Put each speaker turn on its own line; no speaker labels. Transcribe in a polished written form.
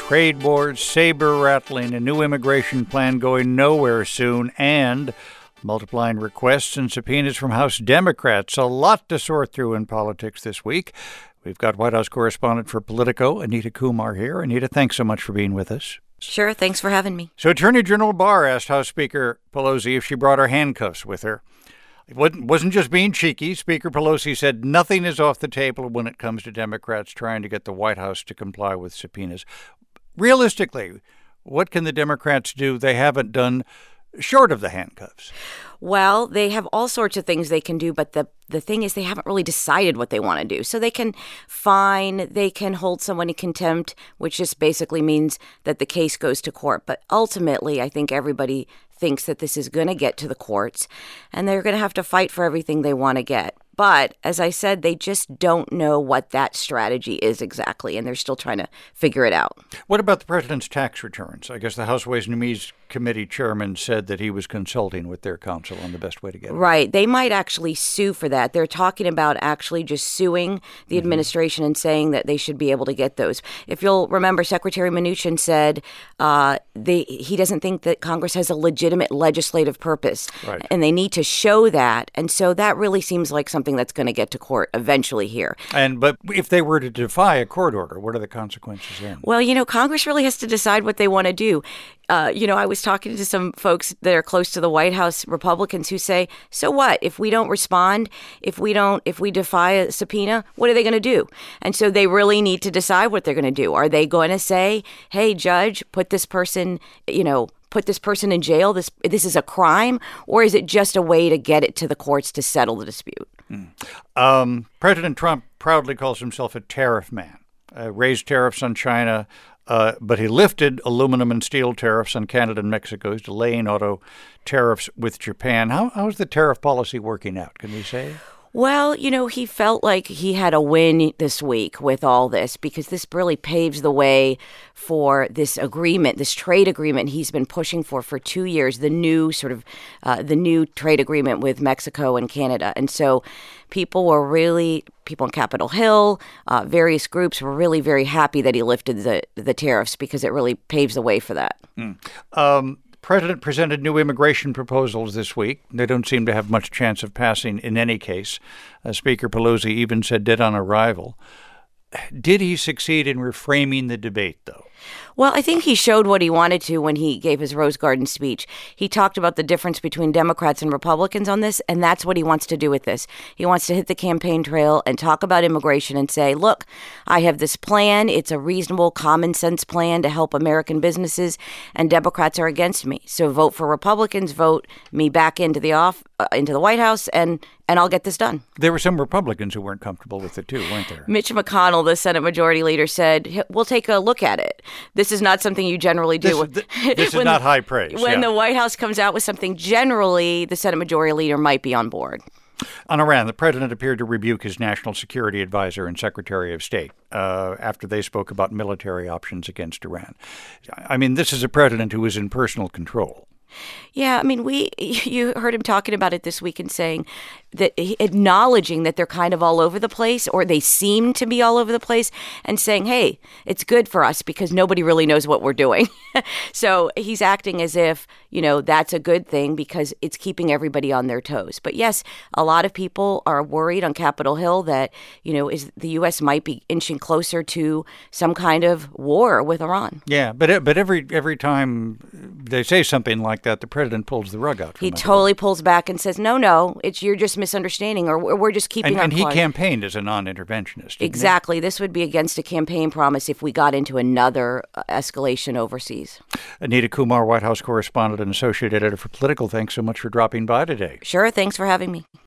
trade wars, saber-rattling, a new immigration plan going nowhere soon, and multiplying requests and subpoenas from House Democrats. A lot to sort through in politics this week. We've got White House correspondent for Politico, Anita Kumar, here. Anita, thanks so much for being with us.
Sure, thanks for having me.
So Attorney General Barr asked House Speaker Pelosi if she brought her handcuffs with her. It wasn't just being cheeky. Speaker Pelosi said nothing is off the table when it comes to Democrats trying to get the White House to comply with subpoenas. Realistically, what can the Democrats do they haven't done short of the handcuffs?
Well, they have all sorts of things they can do, but the thing is they haven't really decided what they want to do. So they can fine, they can hold someone in contempt, which just basically means that the case goes to court. But ultimately, I think everybody thinks that this is going to get to the courts, and they're going to have to fight for everything they want to get. But as I said, they just don't know what that strategy is exactly, and they're still trying to figure it out.
What about the president's tax returns? I guess the House Ways and Means Committee chairman said that he was consulting with their counsel on the best way to get it.
Right. They might actually sue for that. They're talking about actually just suing the administration and saying that they should be able to get those. If you'll remember, Secretary Mnuchin said he doesn't think that Congress has a legitimate legislative purpose.
Right.
And they need to show that. And so that really seems like something that's going to get to court eventually here.
But if they were to defy a court order, what are the consequences then?
Well, Congress really has to decide what they want to do. I was talking to some folks that are close to the White House, Republicans, who say, so what? If we don't respond, if we defy a subpoena, what are they going to do? And so they really need to decide what they're going to do. Are they going to say, hey, judge, put this person in jail? This is a crime? Or is it just a way to get it to the courts to settle the dispute?
President Trump proudly calls himself a tariff man, raised tariffs on China, but he lifted aluminum and steel tariffs on Canada and Mexico. He's delaying auto tariffs with Japan. How's the tariff policy working out, can we say?
Well, he felt like he had a win this week with all this because this really paves the way for this agreement, this trade agreement he's been pushing for 2 years, the new trade agreement with Mexico and Canada. And so people on Capitol Hill, various groups were really very happy that he lifted the tariffs because it really paves the way for that.
President presented new immigration proposals this week. They don't seem to have much chance of passing in any case. Speaker Pelosi even said dead on arrival. Did he succeed in reframing the debate, though?
Well, I think he showed what he wanted to when he gave his Rose Garden speech. He talked about the difference between Democrats and Republicans on this, and that's what he wants to do with this. He wants to hit the campaign trail and talk about immigration and say, look, I have this plan. It's a reasonable, common sense plan to help American businesses, and Democrats are against me. So vote for Republicans, vote me back into the White House, and I'll get this done.
There were some Republicans who weren't comfortable with it, too, weren't there?
Mitch McConnell, the Senate Majority Leader, said, we'll take a look at it. This is not something you generally do.
This is not high praise.
When the White House comes out with something, generally, the Senate Majority Leader might be on board.
On Iran, the president appeared to rebuke his national security advisor and secretary of state after they spoke about military options against Iran. I mean, this is a president who is in personal control.
Yeah, I mean, you heard him talking about it this week and saying that, acknowledging that they're kind of all over the place, or they seem to be all over the place, and saying, hey, it's good for us because nobody really knows what we're doing. So he's acting as if, that's a good thing because it's keeping everybody on their toes. But yes, a lot of people are worried on Capitol Hill that, is the U.S. might be inching closer to some kind of war with Iran.
Yeah, but every time they say something like that, the president pulls the rug out from
He totally pulls back and says, no, you're just misunderstanding, or we're just keeping our
And he campaigned as a non-interventionist.
Exactly. This would be against a campaign promise if we got into another escalation overseas.
Anita Kumar, White House correspondent and associate editor for Political, thanks so much for dropping by today.
Sure. Thanks for having me.